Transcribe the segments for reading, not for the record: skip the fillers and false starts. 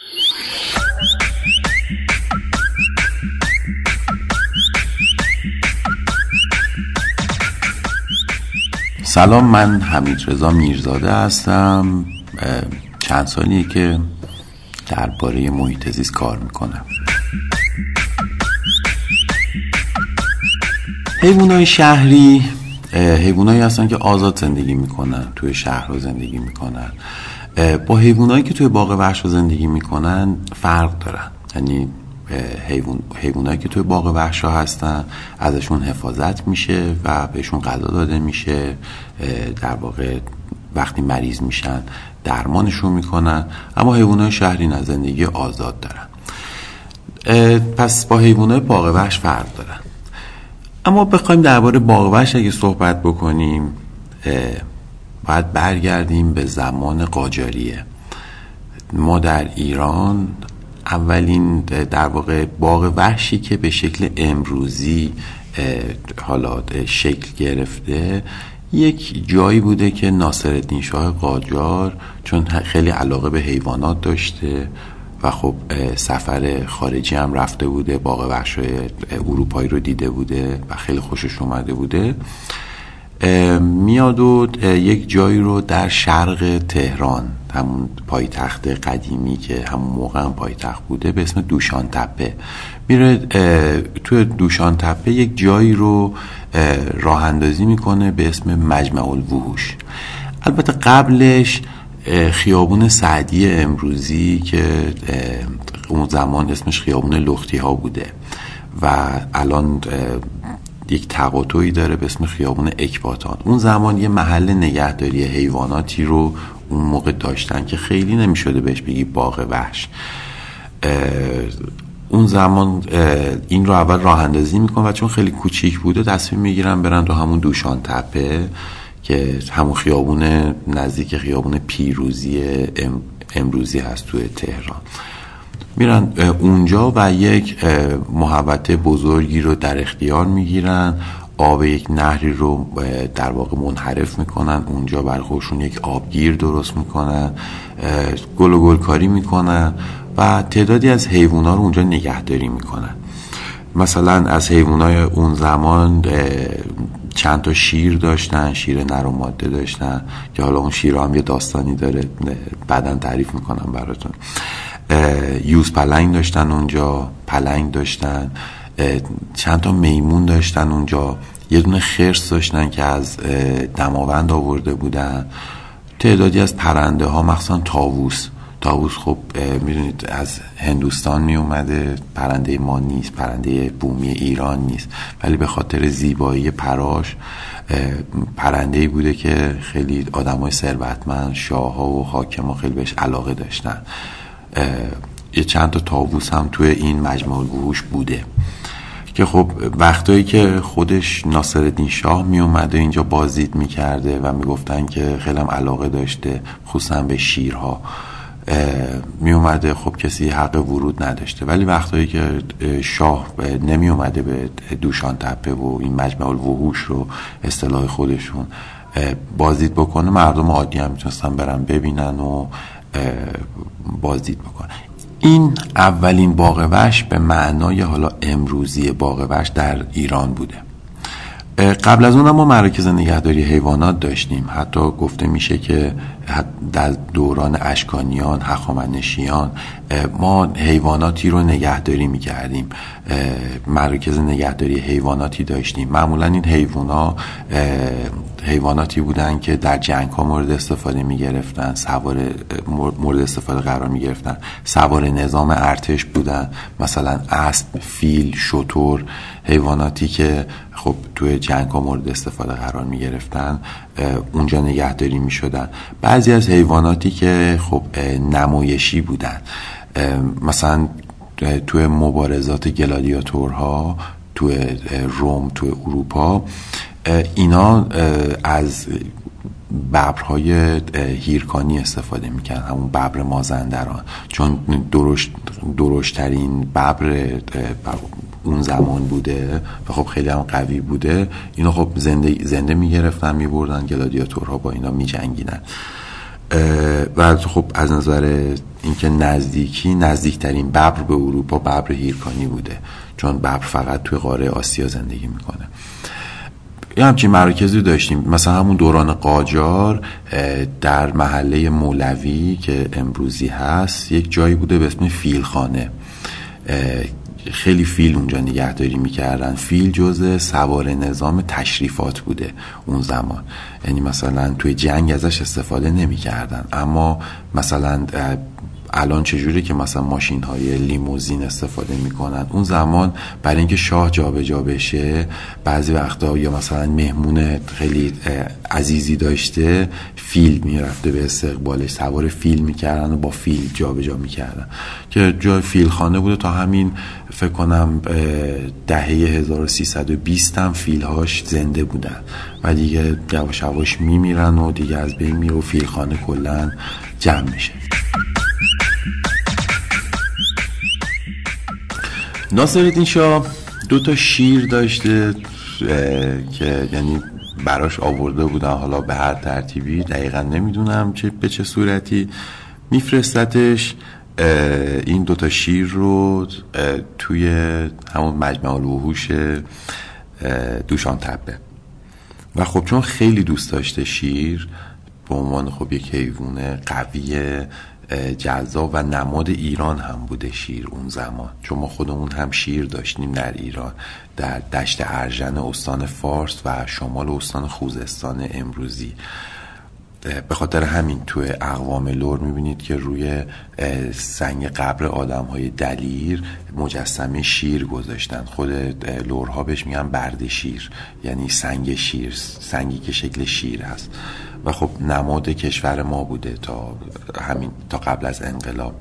سلام، من حمیدرضا میرزاده هستم. چند سالیه که درباره محیط زیست کار میکنم. حیوانات شهری حیوانایی هستن که آزاد زندگی میکنن، توی شهرها زندگی میکنن. با حیوانایی که توی باغ وحش زندگی میکنن فرق دارن. یعنی حیوانایی که توی باغ وحش هستن ازشون حفاظت میشه و بهشون غذا داده میشه، در واقع وقتی مریض میشن درمانشون میکنن. اما حیوانای شهری نه، زندگی آزاد دارن. پس با حیوانای باغ وحش فرق دارن. اما بخوایم درباره باغ وحش اگه صحبت بکنیم، باید برگردیم به زمان قاجاریه. ما در ایران اولین در واقع باغ وحشی که به شکل امروزی حالا شکل گرفته یک جایی بوده که ناصرالدین شاه قاجار، چون خیلی علاقه به حیوانات داشته و خب سفر خارجی هم رفته بوده، باغ وحش‌های اروپایی رو دیده بوده و خیلی خوشش اومده بوده، میاد و یک جایی رو در شرق تهران، همون پایتخت قدیمی که همون موقع هم پایتخت بوده، به اسم دوشان تپه میره. توی دوشان تپه یک جایی رو راه اندازی میکنه به اسم مجمع الوحوش. البته قبلش خیابون سعدی امروزی که اون زمان اسمش خیابون لختی ها بوده و الان یک تقاطعی داره به اسم خیابون اکباتان، اون زمان یه محل نگهداری حیواناتی رو اون موقع داشتن که خیلی نمیشده بهش بگی باغ وحش. اون زمان این رو اول راه اندازی میکنن و چون خیلی کوچیک بوده تصمیم میگیرن برن تو همون دوشان تپه که همون خیابون نزدیک خیابون پیروزی امروزی هست توی تهران. میرن اونجا و یک محوطه بزرگی رو در اختیار میگیرن، آب یک نهری رو در واقع منحرف میکنن، اونجا برای خودشون یک آبگیر درست میکنن، گل و گلکاری میکنن و تعدادی از حیوونا رو اونجا نگهداری میکنن. مثلا از حیوانای اون زمان چند تا شیر داشتن، شیر نر و ماده داشتن که حالا اون شیر هم یه داستانی داره، بعداً تعریف میکنم براتون. یوز پلنگ داشتن اونجا، پلنگ داشتن، چند تا میمون داشتن اونجا، یه دونه خرس داشتن که از دماوند آورده بودن، تعدادی از پرنده ها، مخصوصا طاووس خب میدونید از هندوستان می اومده، پرنده ما نیست، پرنده بومی ایران نیست، ولی به خاطر زیبایی پراش پرنده‌ای بوده که خیلی آدمای ثروتمند، شاه‌ها و حاکما خیلی بهش علاقه داشتن. یه چند تا طاووس هم توی این مجمع الوحوش بوده که خب وقتایی که خودش ناصرالدین شاه می اومده اینجا بازدید می کرده و می گفتن که خیلی هم علاقه داشته خصوصا به شیرها، می اومده، خب کسی حق ورود نداشته، ولی وقتایی که شاه نمی اومده به دوشان تپه و این مجمع الوحوش رو اصطلاح خودشون بازدید بکنه، مردم عادی هم میتونستن برن ببینن و بازدید بکنن. این اولین باغ وحش به معنای حالا امروزی باغ وحش در ایران بوده. قبل از اون ما مراکز نگهداری حیوانات داشتیم. حتی گفته میشه که در دوران اشکانیان، هخامنشیان ما حیواناتی رو نگهداری میکردیم، مراکز نگهداری حیواناتی داشتیم. معمولا این حیواناتی بودن که در جنگ ها مورد استفاده میگرفتن، مورد استفاده قرار میگرفتن، سوار نظام ارتش بودن، مثلا اسب، فیل، شتر، حیواناتی که خب توی جنگ ها مورد استفاده قرار می گرفتن اونجا نگهداری می شدن. بعضی از حیواناتی که خب نمایشی بودن، مثلا توی مبارزات گلادیاتورها توی روم، توی اروپا، اینا از ببرهای هیرکانی استفاده میکنن، همون ببر مازندران، چون درشترین ببر اون زمان بوده و خب خیلی هم قوی بوده. اینا خب زنده میگرفتن، میبردن، گلادیاتورها با اینا میجنگیدن. و خب از نظر اینکه نزدیکترین ببر به اروپا ببر هیرکانی بوده، چون ببر فقط توی قاره آسیا زندگی میکنه. یه همچین مراکزی داشتیم، مثلا همون دوران قاجار در محله مولوی که امروزی هست یک جایی بوده به اسم فیلخانه، خیلی فیل اونجا نگهداری میکردن. فیل جزء سوار نظام تشریفات بوده اون زمان، یعنی مثلا توی جنگ ازش استفاده نمیکردن، اما مثلا الان چجوری که مثلا ماشین های لیموزین استفاده میکنن، اون زمان برای اینکه شاه جابجا بشه بعضی وقتا یا مثلا مهمون خیلی عزیزی داشته فیل میرفته به استقبالش، سوار فیل میکردن و با فیل جابجا میکردن که جای فیل خانه بوده. تا همین فکر کنم دهه 1320 هم فیل هاش زنده بودن و دیگه یواش یواش میمیرن و دیگه از بین میره و فیل خانه کلن جمع میشه. ناصرالدین شاه 2 شیر داشته که یعنی براش آورده بودن، حالا به هر ترتیبی دقیقا نمیدونم به چه صورتی میفرستتش. این 2 شیر رو توی همون مجمع الوحوش دوشان تپه و خب چون خیلی دوست داشته شیر به عنوان خب یک حیوان قوی جذاب و نماد ایران هم بوده شیر اون زمان، چون ما خودمون هم شیر داشتیم در ایران، در دشت ارژن استان فارس و شمال استان خوزستان امروزی. به خاطر همین توی اقوام لر میبینید که روی سنگ قبر آدم‌های دلیر مجسمه شیر گذاشتن. خود لرها بهش میگن برد شیر، یعنی سنگ شیر، سنگی که شکل شیر هست و خب نماد کشور ما بوده تا قبل از انقلاب.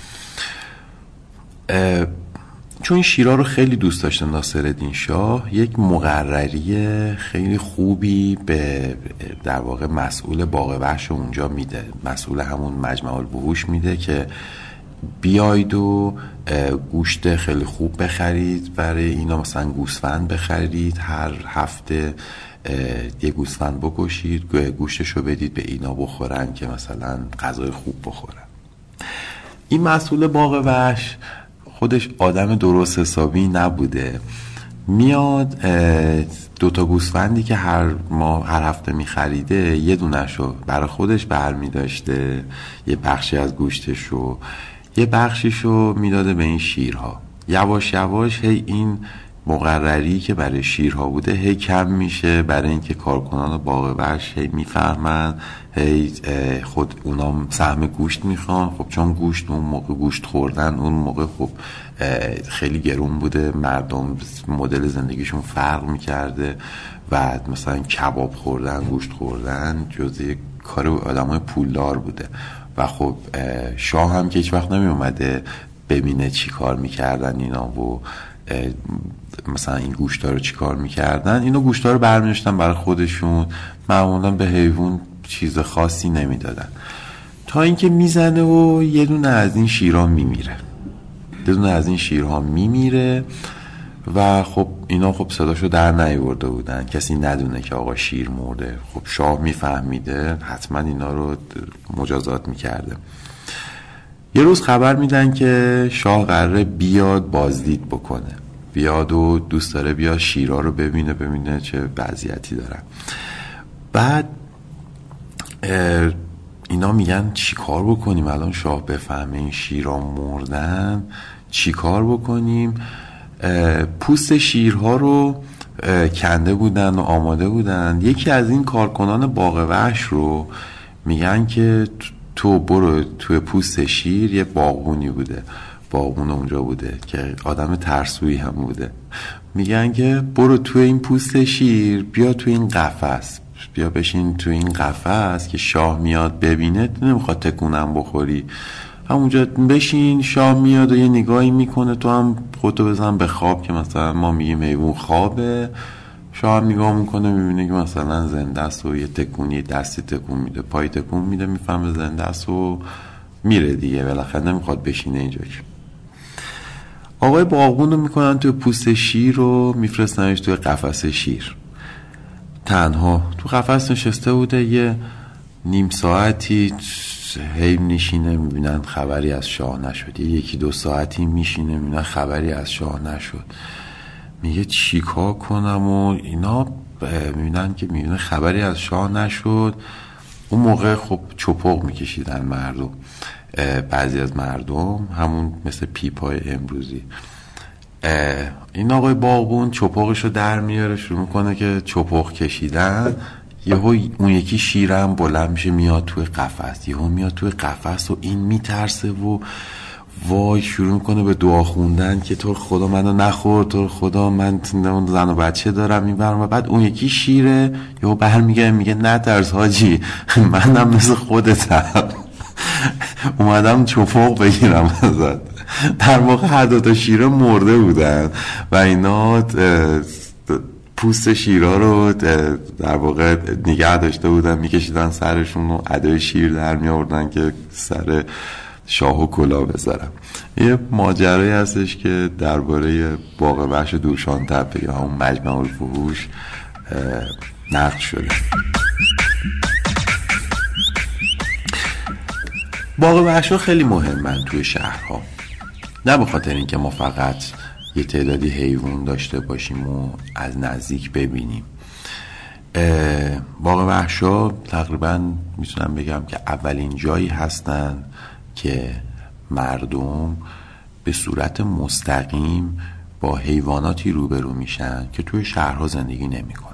چون شیرها رو خیلی دوست داشته ناصرالدین شاه، یک مقرری خیلی خوبی به در واقع مسئول باغ وحش اونجا میده، مسئول همون مجمع الوحوش میده که بیاید و گوشت خیلی خوب بخرید برای اینا، مثلا گوسفند بخرید، هر هفته یه گوسفند بکشید، گوشتشو بدید به اینا بخورن که مثلا غذای خوب بخورن. این مسئول باغ وحش خودش آدم درست حسابی نبوده، میاد 2 گوسفندی که هر هفته میخریده یه دونشو برای خودش برمی داشته، یه بخشی از گوشتشو، یه بخشیشو میداده به این شیرها. یواش یواش هی این مقرری که برای شیرها بوده هی کم میشه، برای اینکه کارکنان باغ وحش هی میفهمن هی خود اونا سهم گوشت میخوان. خب چون گوشت اون موقع، گوشت خوردن اون موقع خب خیلی گرون بوده، مردم مدل زندگیشون فرق میکرده و مثلا کباب خوردن، گوشت خوردن جزء کار آدمای پولدار بوده و خب شاه هم که هیچ وقت نمی اومده ببینه چی کار میکردن اینا و مثلا این گوشتا رو چی کار میکردن. اینا گوشتا رو برمی‌داشتن برای خودشون، معمولا به حیوان چیز خاصی نمیدادن، تا اینکه میزنه و یه دونه از این شیرها میمیره و خب اینا خب صداشو در نیاورده بودن، کسی ندونه که آقا شیر مرده. خب شاه میفهمیده، حتما اینا رو مجازات میکرده. یه روز خبر میدن که شاه قراره بیاد بازدید بکنه، بیاد و دوست داره بیاد شیرها رو ببینه چه وضعیتی دارن. بعد اینا میگن چی کار بکنیم الان شاه بفهمه این شیرها مردن، چی کار بکنیم؟ پوست شیرها رو کنده بودن و آماده بودن. یکی از این کارکنان باغ وحش رو میگن که تو برو توی پوست شیر، یه باغبونی بوده، باغبون اونجا بوده که آدم ترسویی هم بوده، میگن که برو توی این پوست شیر، بیا توی این قفس، بیا بشین توی این قفس که شاه میاد ببینه، نمیخواد تکونم بخوری، همونجا بشین، شاه میاد و یه نگاهی میکنه، تو هم خودتو بزن به خواب که مثلا ما میگیم حیوان خوابه، شاه هم نگاه میکنه میبینه که مثلا زنده است و یه تکونی، دستی تکون میده، پای تکون میده، میفهمه زنده است و میره دیگه، بالاخره نمیخواد بشینه اینجا. آقای باغبون رو میکنن توی پوست شیر و میفرستنش توی قفس شیر، تنها تو قفس نشسته بوده، یه نیم ساعتی هی میشینه میبینن خبری از شاه نشد، یکی دو ساعتی میشینه میبینن خبری از شاه نشد، میگه چیکار کنم و اینا. میبینن که میبینن خبری از شاه نشد. اون موقع خب چپق میکشیدن مردم، بعضی از مردم همون مثل پیپای امروزی. این آقای باغبون چپقشو در میاره، شروع میکنه که چپق کشیدن. یهو اون یکی شیرم بلند میشه میاد توی قفس، یهو میاد توی قفس و این میترسه و وای شروع میکنه به دعا خوندن که تو خدا منو نخور، تو خدا من زن و بچه دارم میبرم. و بعد اون یکی شیره یهو برمیگه میگه نترس حاجی، منم مثل خودتم اومدم چپق بگیرم ازت. در واقع هر دوتا شیره مرده بودن و اینا پوست شیرها رو در واقع نگه داشته بودن، میکشیدن سرشون و ادای شیر در می آوردن که سر شاه و کلاه بذارم. یه ماجرایی هستش که درباره باغ وحش دوشان تپه یا همون مجمع الوحوش نقل شده. باغ وحش‌ها خیلی مهمن توی شهرها، نه به خاطر اینکه ما فقط یه تعدادی حیوان داشته باشیم و از نزدیک ببینیم. باغ وحش‌ها تقریبا میتونم بگم که اولین جایی هستن که مردم به صورت مستقیم با حیواناتی روبرو میشن که توی شهرها زندگی نمیکنن.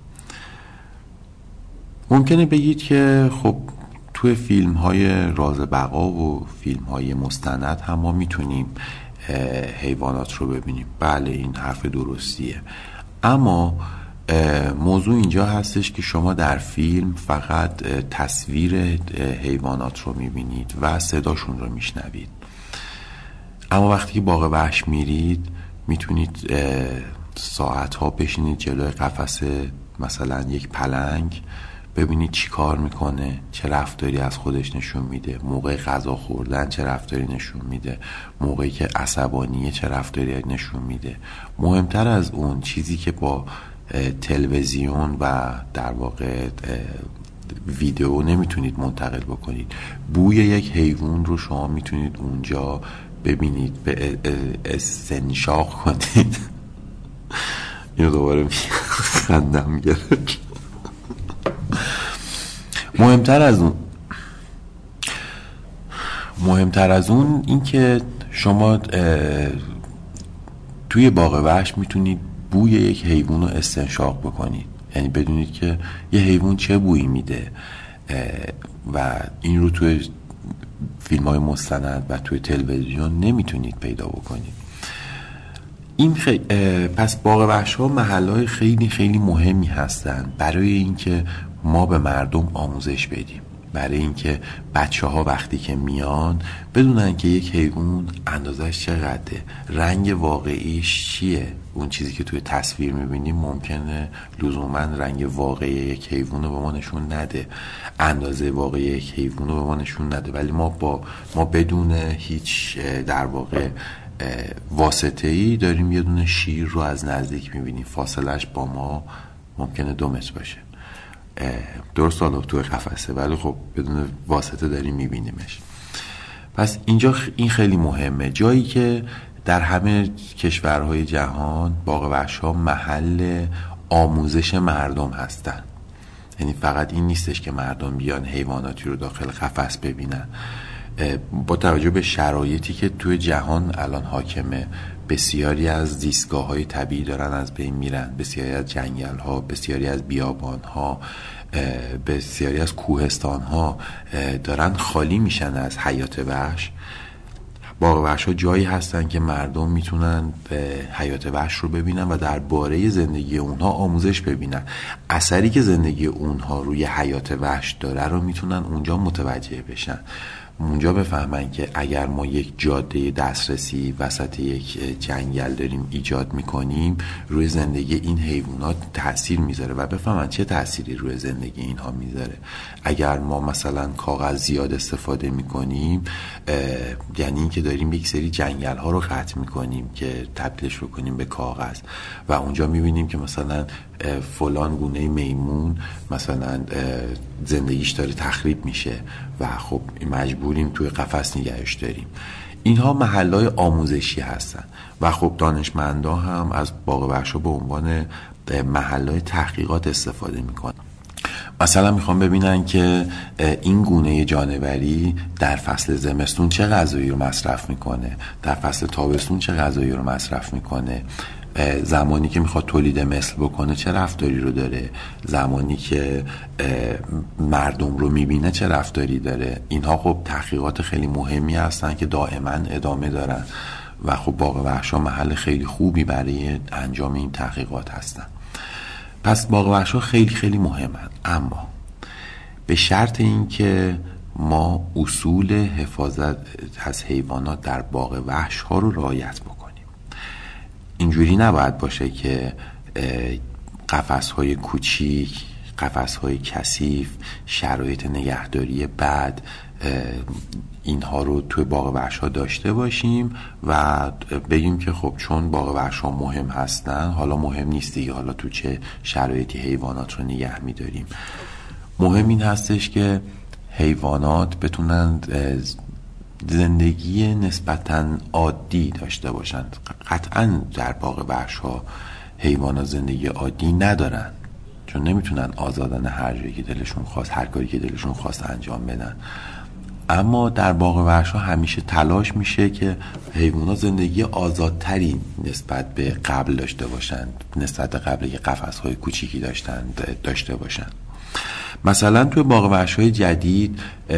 ممکنه بگید که خب توی فیلم های راز بقا و فیلم های مستند هم ما میتونیم حیوانات رو ببینیم. بله این حرف درستیه، اما موضوع اینجا هستش که شما در فیلم فقط تصویر حیوانات رو میبینید و صداشون رو میشنوید، اما وقتی که باغ وحش میرید میتونید ساعتها بشینید جلوی قفس مثلا یک پلنگ، ببینید چی کار میکنه، چه رفتاری از خودش نشون میده، موقع غذا خوردن چه رفتاری نشون میده، موقعی که عصبانیه چه رفتاری نشون میده. مهمتر از اون چیزی که با تلویزیون و در واقع ویدیو نمیتونید منتقل بکنید، بوی یک حیوان رو شما میتونید اونجا ببینید، به استنشاق کنید. اینو دوباره خندم گرفت. مهمتر از اون این که شما توی باغ وحش میتونید بوی یک حیوان رو استنشاق بکنید، یعنی بدونید که یه حیوان چه بویی میده و این رو توی فیلم های مستند و توی تلویزیون نمیتونید پیدا بکنید. این پس باغ وحش ها محلهای خیلی خیلی مهمی هستن برای اینکه ما به مردم آموزش بدیم، برای اینکه بچه ها وقتی که میان بدونن که یک حیوان اندازش چقدره، رنگ واقعیش چیه. اون چیزی که توی تصویر میبینیم ممکنه لزوما رنگ واقعی یک حیوان رو به ما نشون نده، اندازه واقعی یک حیوان رو به ما نشون نده، ولی ما بدون هیچ در واقع واسطه‌ای داریم یه دونه شیر رو از نزدیک میبینیم، فاصلش با ما ممکنه 2 متر باشه، درست حالا توی قفسه ولی خب بدون واسطه داریم میبینیمش. پس اینجا این خیلی مهمه، جایی که در همه کشورهای جهان باغ وحش‌ها محل آموزش مردم هستن. یعنی فقط این نیستش که مردم بیان حیواناتی رو داخل قفس ببینن، با توجه به شرایطی که توی جهان الان حاکمه، بسیاری از زیستگاه‌های طبیعی دارن از بین میرن، بسیاری از جنگل‌ها، بسیاری از بیابان‌ها، بسیاری از کوهستان‌ها دارن خالی میشن از حیات وحش. باغ وحش‌ها جایی هستن که مردم میتونن به حیات وحش رو ببینن و درباره زندگی اونها آموزش ببینن. اثری که زندگی اونها روی حیات وحش داره رو میتونن اونجا متوجه بشن، اونجا بفهمن که اگر ما یک جاده دسترسی وسط یک جنگل داریم ایجاد میکنیم روی زندگی این حیوانات تأثیر میذاره و بفهمن چه تأثیری روی زندگی اینها میذاره. اگر ما مثلا کاغذ زیاد استفاده میکنیم یعنی این که داریم یک سری جنگل ها رو قطع میکنیم که تبدیلش رو کنیم به کاغذ و اونجا میبینیم که مثلا فلان گونه میمون مثلا زندگیش داره تخریب میشه و خب مجبوریم توی قفس نگهش داریم. اینها محلهای آموزشی هستن و خب دانشمندا هم از باغ وحشا به عنوان محلهای تحقیقات استفاده میکنن. مثلا میخوام ببینن که این گونه جانوری در فصل زمستون چه غذایی رو مصرف میکنه، در فصل تابستون چه غذایی رو مصرف میکنه، زمانی که میخواد تولید مثل بکنه چه رفتاری رو داره، زمانی که مردم رو میبینه چه رفتاری داره. اینها خب تحقیقات خیلی مهمی هستن که دائما ادامه دارن و خب باغ وحشا محل خیلی خوبی برای انجام این تحقیقات هستن. پس باغ وحشا خیلی خیلی مهمن، اما به شرط این که ما اصول حفاظت از حیوانات در باغ وحش ها رو رعایت بکنیم. اینجوری نباید باشه که قفس های کوچیک، قفس های کثیف، شرایط نگهداری بد، اینها رو توی باغ وحشا داشته باشیم و بگیم که خب چون باغ وحشا مهم هستن حالا مهم نیست دیگه، حالا تو چه شرایطی حیوانات رو نگه می‌داریم. مهم این هستش که حیوانات بتونن زندگی نسبتاً عادی داشته باشن. قطعاً در باغ وحشا حیوانات زندگی عادی ندارن، چون نمیتونن آزادانه هر جایی که دلشون خواست، هر کاری که دلشون خواست انجام بدن. اما در باغ وحشا همیشه تلاش میشه که حیوانات زندگی آزادتری نسبت به قبل داشته باشن، نسبت به قبل که قفس‌های کوچیکی داشته باشن. مثلا توی باغ وحشای جدید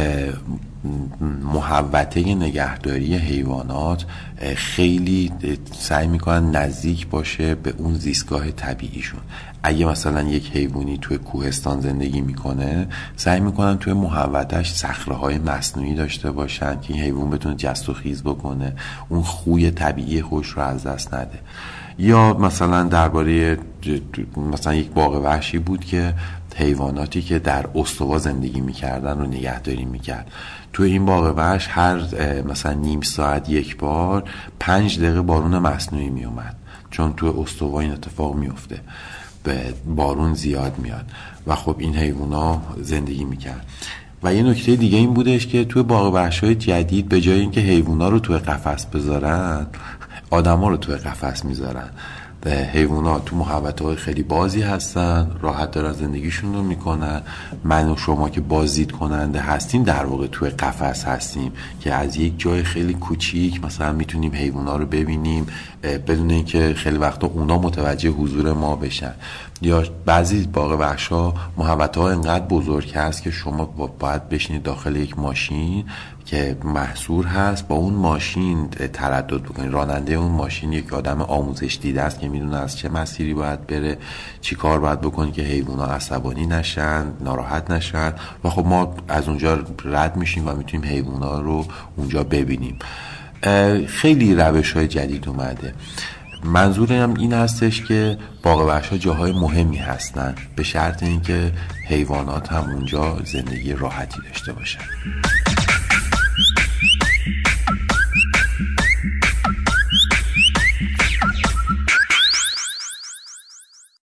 محوطه نگهداری حیوانات خیلی سعی میکنن نزدیک باشه به اون زیستگاه طبیعیشون. اگه مثلا یک حیوانی توی کوهستان زندگی میکنه، سعی میکنن توی محوطه‌اش صخره‌های مصنوعی داشته باشن که این حیوان بتونه جست و خیز بکنه، اون خوی طبیعی خودش رو از دست نده. یا مثلا درباره مثلا یک باغ وحشی بود که حیواناتی که در استوا زندگی میکردن رو نگهداری میکرد. توی این باغ وحش هر مثلا نیم ساعت یک بار 5 دقیقه بارون مصنوعی میومد، چون توی استوا این اتفاق میفته، به بارون زیاد میاد و خب این حیونا زندگی میکرد. و یه نکته دیگه این بودش که توی باغ وحشای جدید به جای اینکه حیونا رو توی قفس بذارن، آدما رو توی قفس میذارن. حیوانات تو محوطه‌های خیلی بازی هستن، راحت دارن زندگیشون رو میکنن. من و شما که بازدید کننده هستیم در واقع توی قفس هستیم که از یک جای خیلی کوچیک مثلا میتونیم حیوانات رو ببینیم بدون اینکه خیلی وقتا اونا متوجه حضور ما بشن. یا بعضی باغ وحشا محوطه‌ها انقدر بزرگ هست که شما باید بشینید داخل یک ماشین که محصور هست، با اون ماشین تردد بکنید. راننده اون ماشین یک آدم آموزش دیده است که میدونه از چه مسیری باید بره، چی کار باید بکنه که حیونا عصبانی نشن، ناراحت نشن و خب ما از اونجا رد میشیم و میتونیم حیونا رو اونجا ببینیم. خیلی روش‌های جدید اومده. منظورم این هستش که باغ وحشا جاهای مهمی هستن، به شرط اینکه حیوانات هم اونجا زندگی راحتی داشته باشن.